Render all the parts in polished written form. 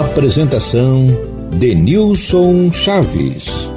Apresentação: Denilson Chaves.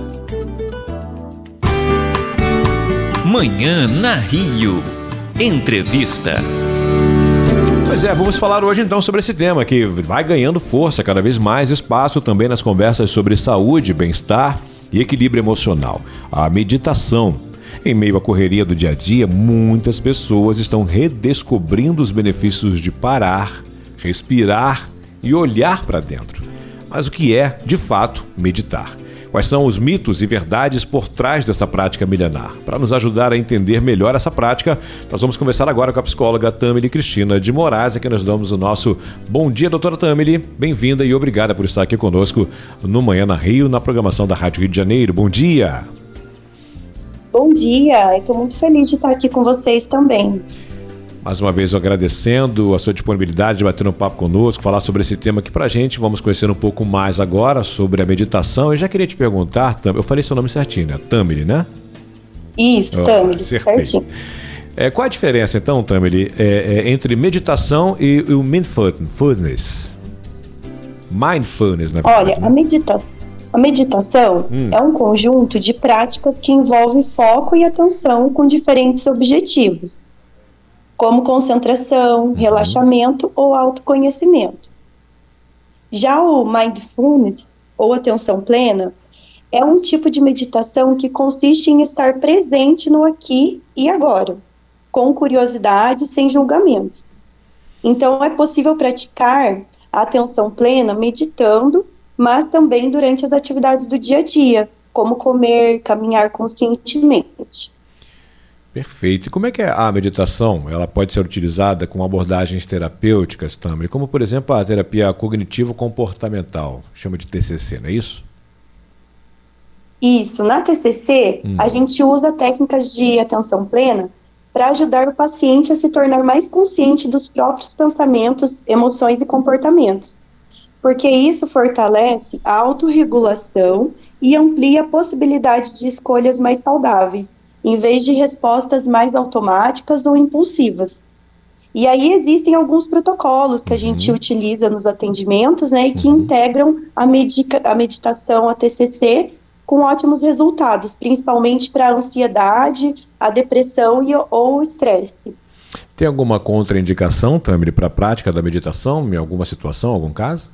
Manhã na Rio. Entrevista. Pois é, vamos falar hoje então sobre esse tema que vai ganhando força, cada vez mais espaço também nas conversas sobre saúde, bem-estar e equilíbrio emocional. A meditação. Em meio à correria do dia a dia, muitas pessoas estão redescobrindo os benefícios de parar, respirar e olhar para dentro. Mas o que é, de fato, meditar? Quais são os mitos e verdades por trás dessa prática milenar? Para nos ajudar a entender melhor essa prática, nós vamos conversar agora com a psicóloga Tamily Cristina de Moraes, a quem nós damos o nosso bom dia, doutora Tamily. Bem-vinda e obrigada por estar aqui conosco no Manhã na Rio, na programação da Rádio Rio de Janeiro. Bom dia! Bom dia, estou muito feliz de estar aqui com vocês também. Mais uma vez eu agradecendo a sua disponibilidade de bater um papo conosco, falar sobre esse tema aqui pra gente. Vamos conhecer um pouco mais agora sobre a meditação. Eu já queria te perguntar, eu falei seu nome certinho, né? Tamily, né? Isso, Tamily, certinho. Qual a diferença então, Tamily, entre meditação e o mindfulness? Mindfulness, na verdade. Olha, né? A meditação é um conjunto de práticas que envolve foco e atenção com diferentes objetivos, como concentração, relaxamento ou autoconhecimento. Já o mindfulness, ou atenção plena, é um tipo de meditação que consiste em estar presente no aqui e agora, com curiosidade, sem julgamentos. Então, é possível praticar a atenção plena meditando, mas também durante as atividades do dia a dia, como comer, caminhar conscientemente. Perfeito. E como é que a meditação ela pode ser utilizada com abordagens terapêuticas, Tamily? Como, por exemplo, a terapia cognitivo-comportamental, chama de TCC, não é isso? Isso. Na TCC, a gente usa técnicas de atenção plena para ajudar o paciente a se tornar mais consciente dos próprios pensamentos, emoções e comportamentos, porque isso fortalece a autorregulação e amplia a possibilidade de escolhas mais saudáveis, em vez de respostas mais automáticas ou impulsivas. E aí existem alguns protocolos que a gente utiliza nos atendimentos, né, e que integram a meditação, a TCC, com ótimos resultados, principalmente para a ansiedade, a depressão ou o estresse. Tem alguma contraindicação, Tamily, para a prática da meditação, em alguma situação, algum caso?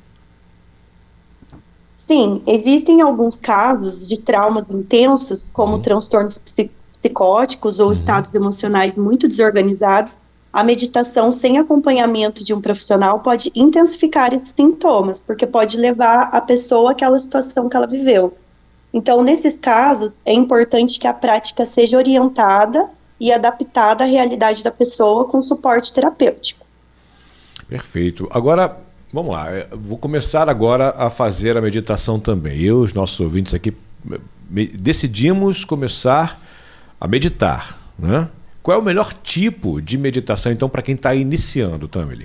Sim, existem alguns casos de traumas intensos, como transtornos psicóticos ou estados emocionais muito desorganizados. A meditação sem acompanhamento de um profissional pode intensificar esses sintomas, porque pode levar a pessoa àquela situação que ela viveu. Então, nesses casos, é importante que a prática seja orientada e adaptada à realidade da pessoa com suporte terapêutico. Perfeito. Agora, vamos lá. Vou começar agora a fazer a meditação também. Eu, os nossos ouvintes aqui, decidimos começar a meditar, né? Qual é o melhor tipo de meditação, então, para quem está iniciando, Tamily?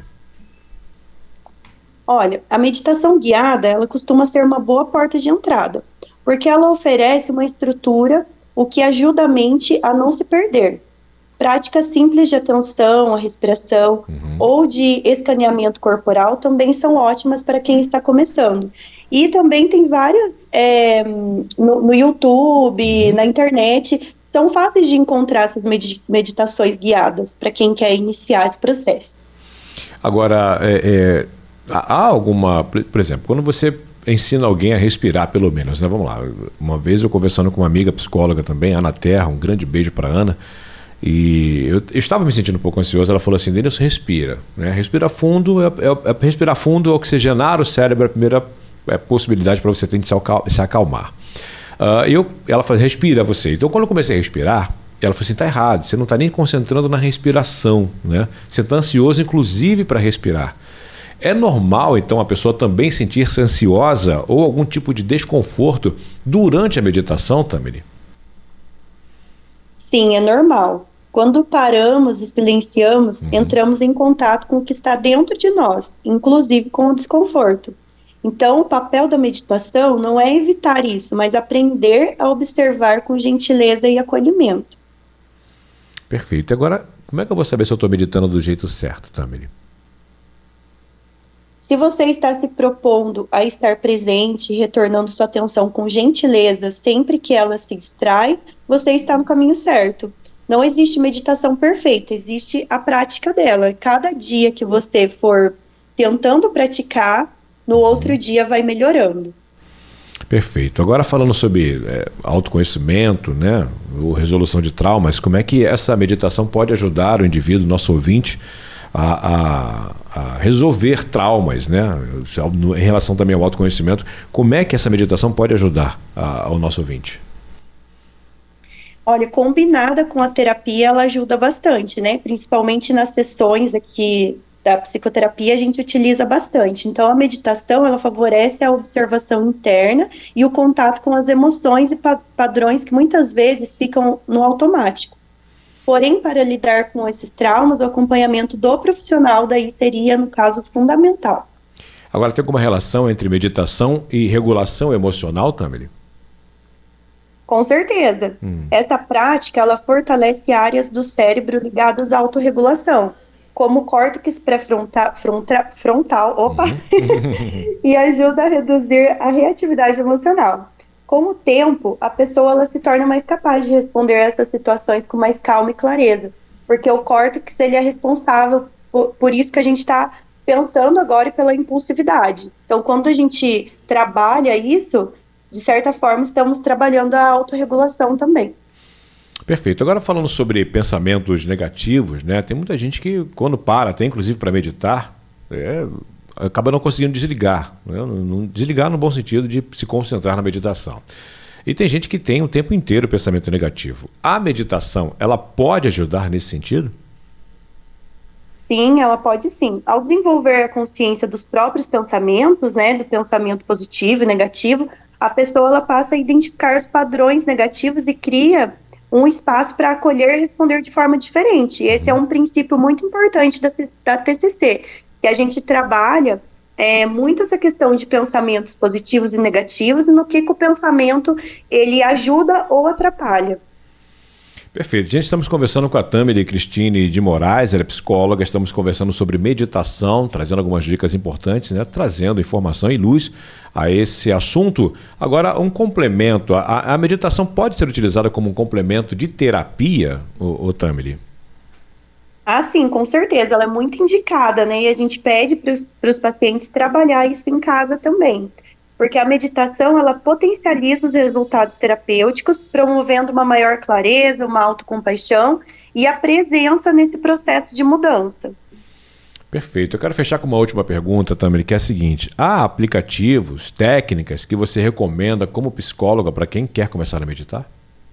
Olha, a meditação guiada, ela costuma ser uma boa porta de entrada, porque ela oferece uma estrutura, o que ajuda a mente a não se perder. Práticas simples de atenção, a respiração ou de escaneamento corporal também são ótimas para quem está começando. E também tem várias no YouTube, na internet, são fáceis de encontrar essas meditações guiadas para quem quer iniciar esse processo. Agora, há alguma, por exemplo, quando você ensina alguém a respirar, pelo menos, né? Vamos lá, uma vez eu conversando com uma amiga psicóloga também, Ana Terra, um grande beijo para Ana, e eu estava me sentindo um pouco ansioso. Ela falou assim: Denilson, respira, né? Respira fundo, respirar fundo, oxigenar o cérebro é a primeira possibilidade para você ter de se acalmar. Ela falou: respira você. Então, quando eu comecei a respirar, ela falou assim: está errado, você não está nem concentrando na respiração, né? Você está ansioso, inclusive, para respirar. É normal, então, a pessoa também sentir-se ansiosa ou algum tipo de desconforto durante a meditação, Tamily? Sim, é normal. Quando paramos e silenciamos, entramos em contato com o que está dentro de nós, inclusive com o desconforto. Então, o papel da meditação não é evitar isso, mas aprender a observar com gentileza e acolhimento. Perfeito. Agora, como é que eu vou saber se eu estou meditando do jeito certo, Tamily? Se você está se propondo a estar presente, retornando sua atenção com gentileza sempre que ela se distrai, você está no caminho certo. Não existe meditação perfeita, existe a prática dela. Cada dia que você for tentando praticar, no outro dia vai melhorando. Perfeito. Agora falando sobre autoconhecimento, né, ou resolução de traumas, como é que essa meditação pode ajudar o indivíduo, nosso ouvinte, a resolver traumas, né? Em relação também ao autoconhecimento, como é que essa meditação pode ajudar ao nosso ouvinte? Olha, combinada com a terapia, ela ajuda bastante, né? Principalmente nas sessões aqui da psicoterapia, a gente utiliza bastante. Então, a meditação, ela favorece a observação interna e o contato com as emoções e padrões que muitas vezes ficam no automático. Porém, para lidar com esses traumas, o acompanhamento do profissional daí seria, no caso, fundamental. Agora, tem alguma relação entre meditação e regulação emocional, Tamily? Com certeza. Essa prática, ela fortalece áreas do cérebro ligadas à autorregulação, como o córtex pré-frontal, e ajuda a reduzir a reatividade emocional. Com o tempo, a pessoa ela se torna mais capaz de responder a essas situações com mais calma e clareza, porque o córtex ele é responsável por isso que a gente está pensando agora e pela impulsividade. Então, quando a gente trabalha isso, de certa forma, estamos trabalhando a autorregulação também. Perfeito. Agora falando sobre pensamentos negativos, né? Tem muita gente que quando para, até inclusive para meditar, acaba não conseguindo desligar, né? Desligar no bom sentido de se concentrar na meditação. E tem gente que tem o tempo inteiro pensamento negativo. A meditação, ela pode ajudar nesse sentido? Sim, ela pode sim. Ao desenvolver a consciência dos próprios pensamentos, né, do pensamento positivo e negativo, a pessoa ela passa a identificar os padrões negativos e cria um espaço para acolher e responder de forma diferente. Esse é um princípio muito importante da TCC, que a gente trabalha muito essa questão de pensamentos positivos e negativos e no que o pensamento ele ajuda ou atrapalha. Perfeito. Gente, estamos conversando com a Tamily Cristine de Moraes, ela é psicóloga, estamos conversando sobre meditação, trazendo algumas dicas importantes, né? Trazendo informação e luz a esse assunto. Agora, um complemento, a meditação pode ser utilizada como um complemento de terapia, Tamily? Ah, sim, com certeza, ela é muito indicada, né? E a gente pede para os pacientes trabalhar isso em casa também. Porque a meditação, ela potencializa os resultados terapêuticos, promovendo uma maior clareza, uma autocompaixão e a presença nesse processo de mudança. Perfeito. Eu quero fechar com uma última pergunta, Tamily, que é a seguinte. Há aplicativos, técnicas que você recomenda como psicóloga para quem quer começar a meditar?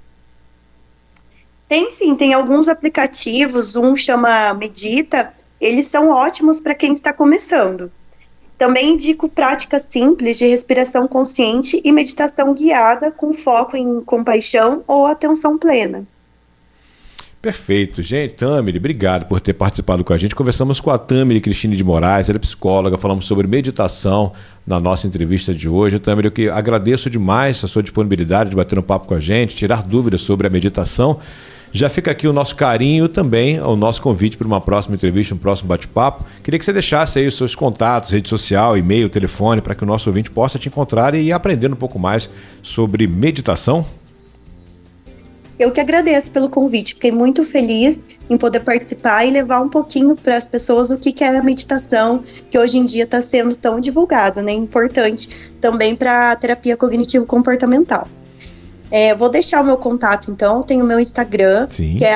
Tem sim, tem alguns aplicativos, um chama Medita, eles são ótimos para quem está começando. Também indico práticas simples de respiração consciente e meditação guiada com foco em compaixão ou atenção plena. Perfeito. Gente, Tamily, obrigado por ter participado com a gente. Conversamos com a Tamily Cristine de Moraes, ela é psicóloga, falamos sobre meditação na nossa entrevista de hoje. Tamily, eu que agradeço demais a sua disponibilidade de bater um papo com a gente, tirar dúvidas sobre a meditação. Já fica aqui o nosso carinho também, o nosso convite para uma próxima entrevista, um próximo bate-papo. Queria que você deixasse aí os seus contatos, rede social, e-mail, telefone, para que o nosso ouvinte possa te encontrar e ir aprendendo um pouco mais sobre meditação. Eu que agradeço pelo convite, fiquei muito feliz em poder participar e levar um pouquinho para as pessoas o que é a meditação, que hoje em dia está sendo tão divulgada, né? Importante também para a terapia cognitivo-comportamental. Vou deixar o meu contato, então, tem o meu Instagram, Sim. que é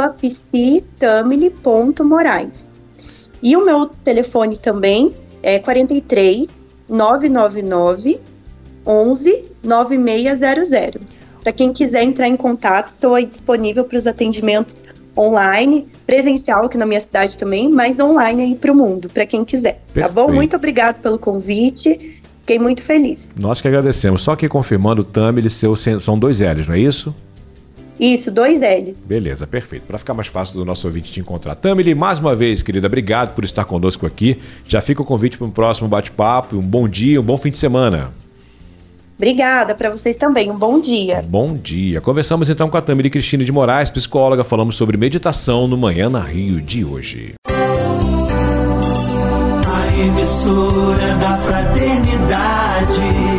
@psitamily.moraes. E o meu telefone também é 43 999 11 9600. Para quem quiser entrar em contato, estou aí disponível para os atendimentos online, presencial aqui na minha cidade também, mas online aí para o mundo, para quem quiser. Perfeito. Tá bom? Muito obrigado pelo convite. Fiquei muito feliz. Nós que agradecemos. Só que confirmando, Tamily, são 2 L's, não é isso? Isso, 2 L's. Beleza, perfeito. Para ficar mais fácil do nosso ouvinte te encontrar. Tamily, mais uma vez, querida, obrigado por estar conosco aqui. Já fica o convite para um próximo bate-papo. Um bom dia, um bom fim de semana. Obrigada, para vocês também. Um bom dia. Bom dia. Conversamos então com a Tamily Cristine de Moraes, psicóloga. Falamos sobre meditação no Manhã na Rio de hoje. emissora da fraternidade.